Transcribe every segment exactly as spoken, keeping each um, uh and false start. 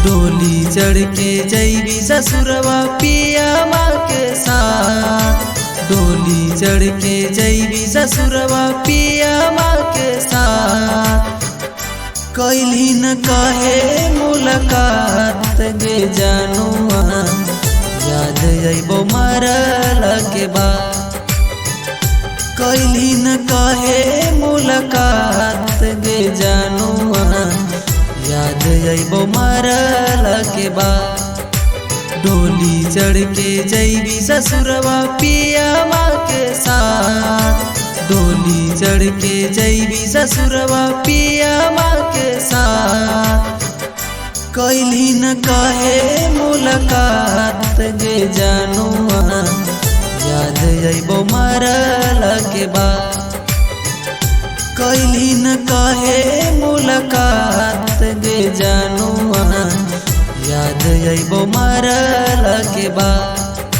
डोली चढ़ के जैबी ससुरवा पिया माँ के साथ। डोली चढ़ के जैबी ससुरवा पिया माँ के साथ। कैली न कहे मुलाकात गे जानुआ, याद अइबो मरल के बाद। कैली न कहे मुलाकात गे जानुआ, याद अइबो मरल के बाद। डोली चढ़ के जैबी ससुरवा पिया माँ के साथ। डोली चढ़ के जैबी ससुरवा पिया माँ के साथ। कैली न कहे मुलाकात गे जानुआ, याद अइबो मरल के बाद। कैली न कहे मुलाकात गे जानुआ, याद अइबो मरल के बाद।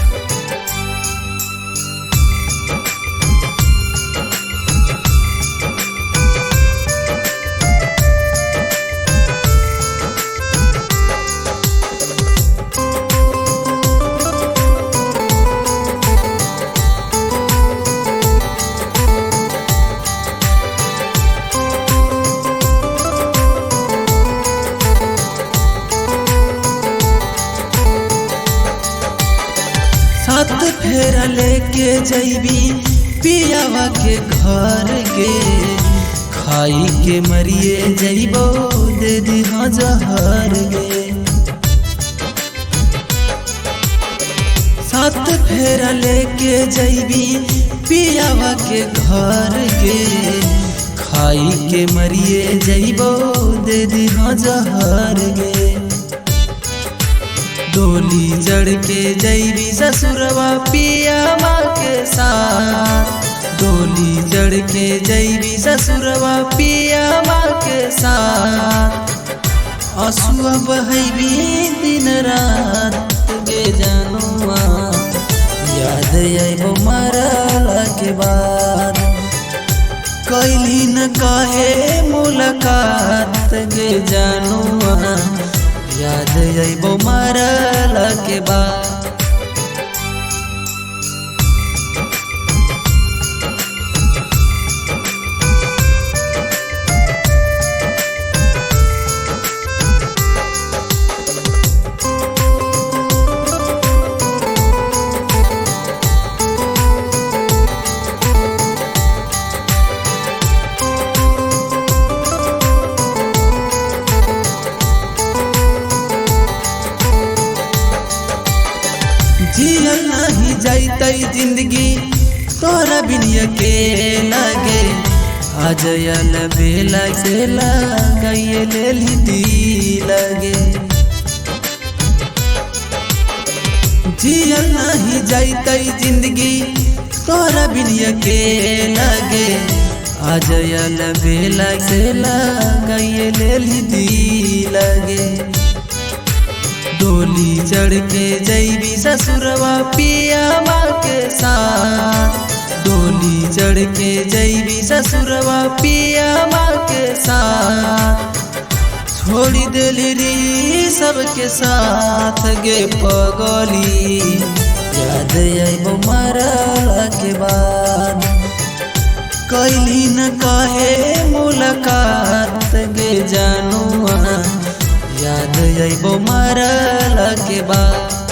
सात फेरा लेके जैबी पियावा के घर गे, खाई के मरिए जैबो दे दिहा जहर गे। सात फेरा लेके जैबी पियावा के घर गे, खाई के मरिए जैबो दे दिहा जहर गे। डोली चढ़ के जैबी ससुरवा पिया माँ के साथ। डोली चढ़ के जैबी ससुरवा पिया माँ के साथ। आंसुआ बहैबी दिन रात गे जानुआ, याद अइबो मरल के बाद। कैली न कहे मुलाकात गे जानुआ, याद अइबो मरल के बाद। जियल नहीं जाइतै जिंदगी तोरा बिन अकेला गे, आज यल बेला से लगाइए लेली दिल गे। जियल नहीं जाइतै जिंदगी तोरा बिन अकेला गे, आज यल बेला से लगाइए लेली दिल गे। डोली चढ़ के जैबी ससुरवा पिया माँ के साथ। डोली चढ़ के जैबी ससुरवा पिया माँ के साथ। छोड़ी देली री सबके साथ गे पगली, याद अइबो मरल के बाद। कैली न कहे मुलाकात गे जानुआ, याद अइबो मरल के बाद।